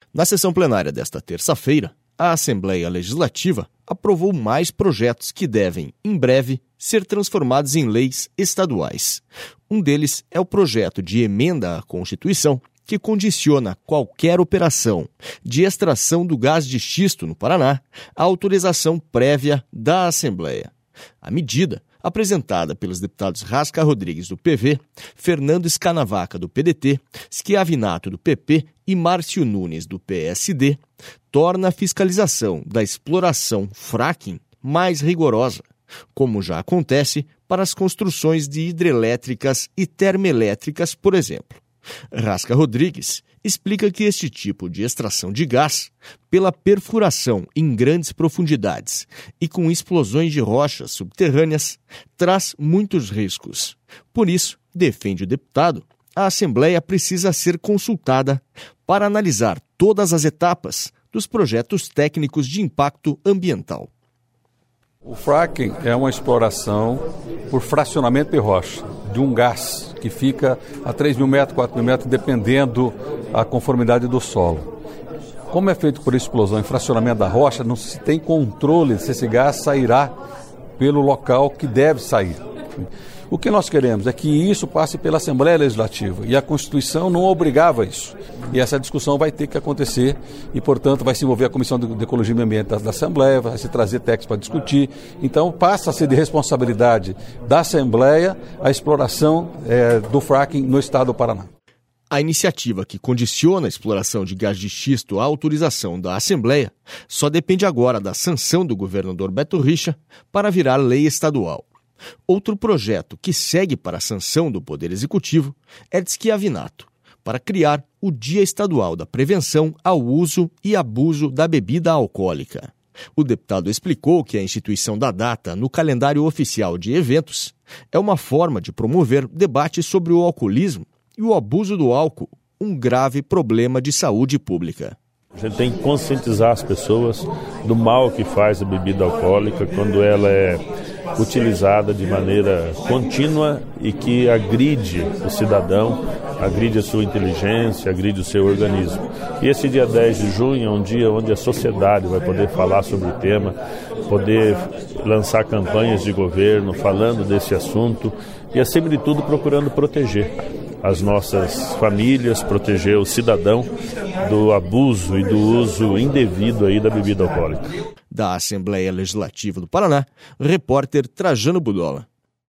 Na sessão plenária desta terça-feira, a Assembleia Legislativa aprovou mais projetos que devem, em breve, ser transformados em leis estaduais. Um deles é o projeto de emenda à Constituição, que condiciona qualquer operação de extração do gás de xisto no Paraná à autorização prévia da Assembleia. A medida, apresentada pelos deputados Rasca Rodrigues, do PV, Fernando Scanavaca, do PDT, Schiavinato, do PP e Márcio Nunes, do PSD, torna a fiscalização da exploração fracking mais rigorosa, como já acontece para as construções de hidrelétricas e termoelétricas, por exemplo. Rasca Rodrigues explica que este tipo de extração de gás, pela perfuração em grandes profundidades e com explosões de rochas subterrâneas, traz muitos riscos. Por isso, defende o deputado, a Assembleia precisa ser consultada para analisar todas as etapas dos projetos técnicos de impacto ambiental. O fracking é uma exploração por fracionamento de rocha, de um gás que fica a 3 mil metros, 4 mil metros, dependendo da conformidade do solo. Como é feito por explosão e fracionamento da rocha, não se tem controle se esse gás sairá pelo local que deve sair. O que nós queremos é que isso passe pela Assembleia Legislativa e a Constituição não obrigava isso. E essa discussão vai ter que acontecer e, portanto, vai se envolver a Comissão de Ecologia e Meio Ambiente da Assembleia, vai se trazer técnicos para discutir. Então, passa a ser de responsabilidade da Assembleia a exploração do fracking no estado do Paraná. A iniciativa que condiciona a exploração de gás de xisto à autorização da Assembleia só depende agora da sanção do governador Beto Richa para virar lei estadual. Outro projeto que segue para a sanção do Poder Executivo é de Schiavinato, para criar o Dia Estadual da Prevenção ao Uso e Abuso da Bebida Alcoólica. O deputado explicou que a instituição da data no calendário oficial de eventos é uma forma de promover debate sobre o alcoolismo e o abuso do álcool, um grave problema de saúde pública. A gente tem que conscientizar as pessoas do mal que faz a bebida alcoólica quando ela é utilizada de maneira contínua e que agride o cidadão, agride a sua inteligência, agride o seu organismo. E esse dia 10 de junho é um dia onde a sociedade vai poder falar sobre o tema, poder lançar campanhas de governo falando desse assunto e, acima de tudo, procurando proteger as nossas famílias, proteger o cidadão do abuso e do uso indevido aí da bebida alcoólica. Da Assembleia Legislativa do Paraná, repórter Trajano Budola.